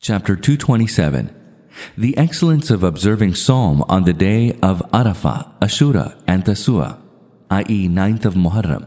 Chapter 227. The excellence of observing Sawm on the day of Arafah, Ashura, and Tasu'a, i.e. 9th of Muharram.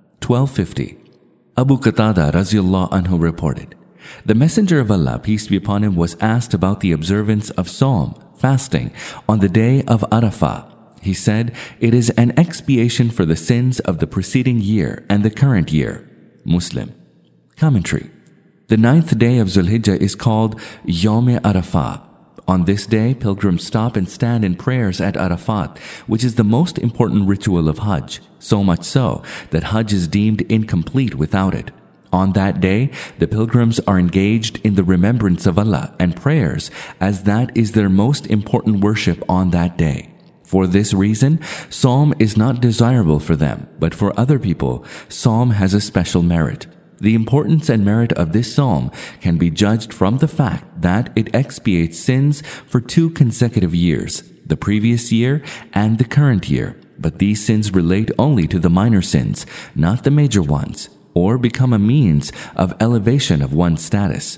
1250. Abu Qatada Raziyallahu Anhu reported, the Messenger of Allah, peace be upon him, was asked about the observance of Sawm, fasting, on the day of Arafah. He said, it is an expiation for the sins of the preceding year and the current year. Muslim. Commentary. The 9th day of Zulhijjah is called Yawm Arafah. On this day, pilgrims stop and stand in prayers at Arafat, which is the most important ritual of Hajj, so much so that Hajj is deemed incomplete without it. On that day, the pilgrims are engaged in the remembrance of Allah and prayers, as that is their most important worship on that day. For this reason, Sawm is not desirable for them, but for other people, Sawm has a special merit. The importance and merit of this Sawm can be judged from the fact that it expiates sins for 2 consecutive years, the previous year and the current year, but these sins relate only to the minor sins, not the major ones, or become a means of elevation of one's status.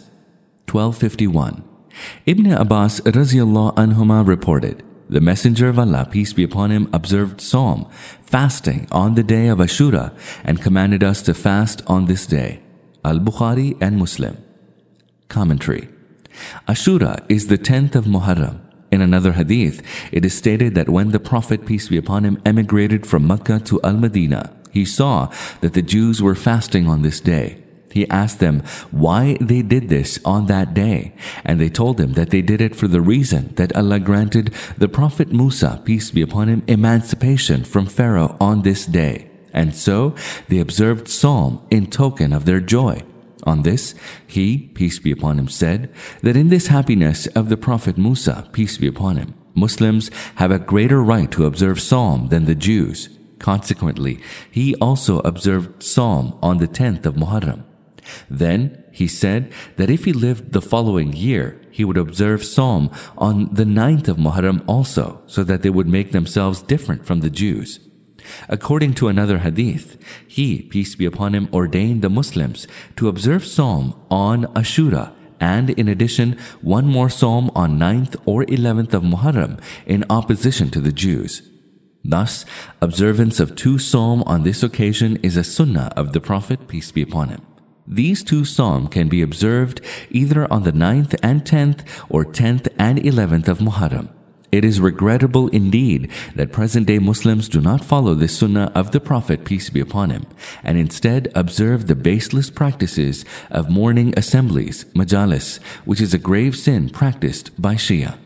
1251. Ibn Abbas Raziyallahu Anhuma reported, the Messenger of Allah, peace be upon him, observed Sawm, fasting on the day of Ashura, and commanded us to fast on this day. Al-Bukhari and Muslim. Commentary. Ashura is the 10th of Muharram. In another hadith, it is stated that when the Prophet, peace be upon him, emigrated from Mecca to Al-Madinah, he saw that the Jews were fasting on this day. He asked them why they did this on that day, and they told him that they did it for the reason that Allah granted the Prophet Musa, peace be upon him, emancipation from Pharaoh on this day, and so they observed Sawm in token of their joy. On this, he, peace be upon him, said that in this happiness of the Prophet Musa, peace be upon him, Muslims have a greater right to observe Sawm than the Jews. Consequently, he also observed Sawm on the 10th of Muharram. Then he said that if he lived the following year, he would observe Sawm on the 9th of Muharram also, so that they would make themselves different from the Jews. According to another hadith, he, peace be upon him, ordained the Muslims to observe Sawm on Ashura, and in addition, one more Sawm on 9th or 11th of Muharram in opposition to the Jews. Thus, observance of 2 Sawm on this occasion is a sunnah of the Prophet, peace be upon him. These 2 Sawm can be observed either on the 9th and 10th or 10th and 11th of Muharram. It is regrettable indeed that present-day Muslims do not follow this sunnah of the Prophet, peace be upon him, and instead observe the baseless practices of morning assemblies, majalis, which is a grave sin practiced by Shia.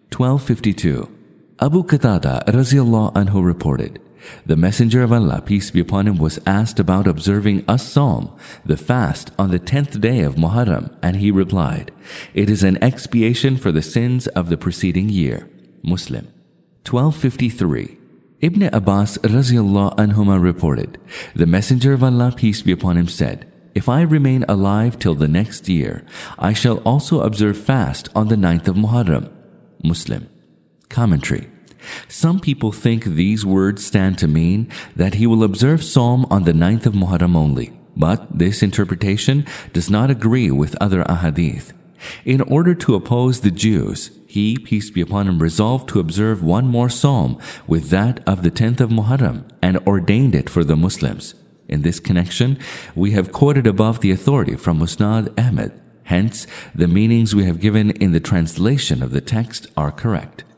1252. Abu Qatada Raziyallahu Anhu reported, the Messenger of Allah, peace be upon him, was asked about observing As-Sawm, the fast, on the 10th day of Muharram, and he replied, it is an expiation for the sins of the preceding year. Muslim. 1253. Ibn Abbas Raziyallahu Anhuma reported, the Messenger of Allah, peace be upon him, said, if I remain alive till the next year, I shall also observe fast on the 9th of Muharram. Muslim. Commentary. Some people think these words stand to mean that he will observe Sawm on the 9th of Muharram only, but this interpretation does not agree with other ahadith. In order to oppose the Jews, he, peace be upon him, resolved to observe one more Sawm with that of the 10th of Muharram and ordained it for the Muslims. In this connection, we have quoted above the authority from Musnad Ahmed. Hence, the meanings we have given in the translation of the text are correct.